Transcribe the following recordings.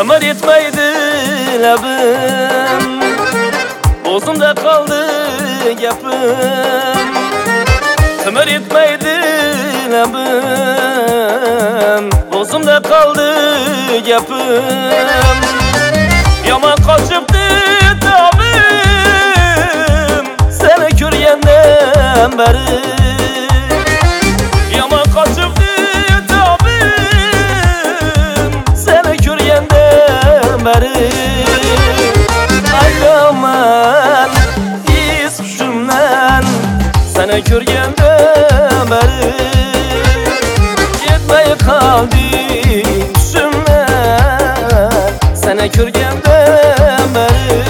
Ömür yetmeydi labim, boğazımda kaldı gapim. Ömür yetmeydi labim, boğazımda kaldı gapim. Yaman kaçıptı tabim, seni görgenden beri. Yaman kaçıptı aylaman iz kuşumdan seni görgenden beri. Gitmeye kaldı düşümden seni görgenden beri.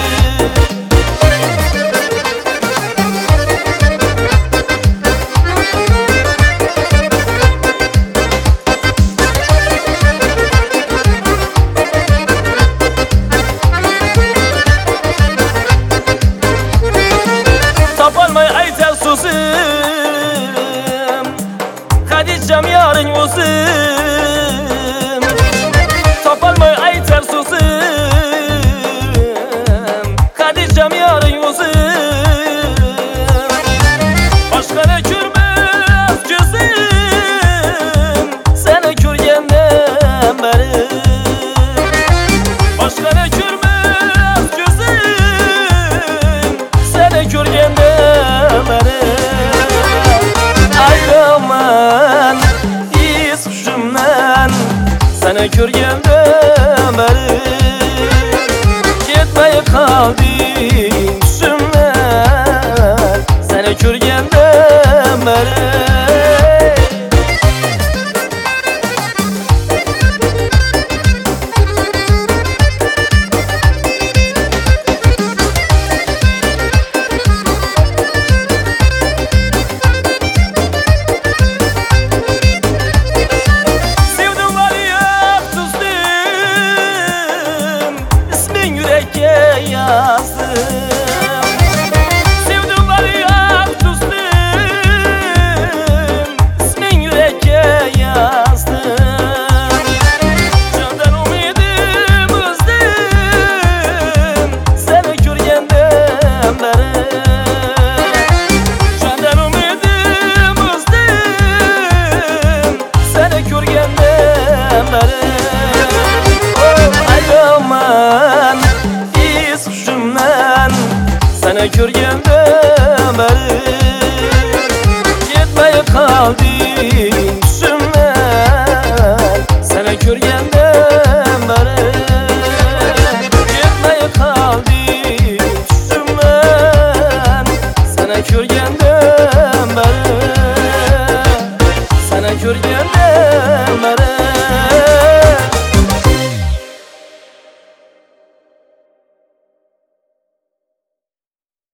Kadicem yarın uzun, tapalmay aytar susum. Kadicem yarın uzun, başka ne görmez gözüm seni görgenden beri. Başka ne görmez gözüm seni görgenden beri. Aylaman iz kuşumdan seni görgenden beri. Gitmeye kaldı düşümden seni görgenden beri. Sevdim var ya tuzlum, ismin yüreğe yazdım. Candan umidim özledim seni görgenden beri. Candan umidim özledim seni görgenden beri. Aylaman iz kuşumdan seni görgenden beri. Gitmeye kaldı düşümden seni görgenden beri. Gitmeye kaldı düşümden seni görgenden beri. Seni görgenden beri.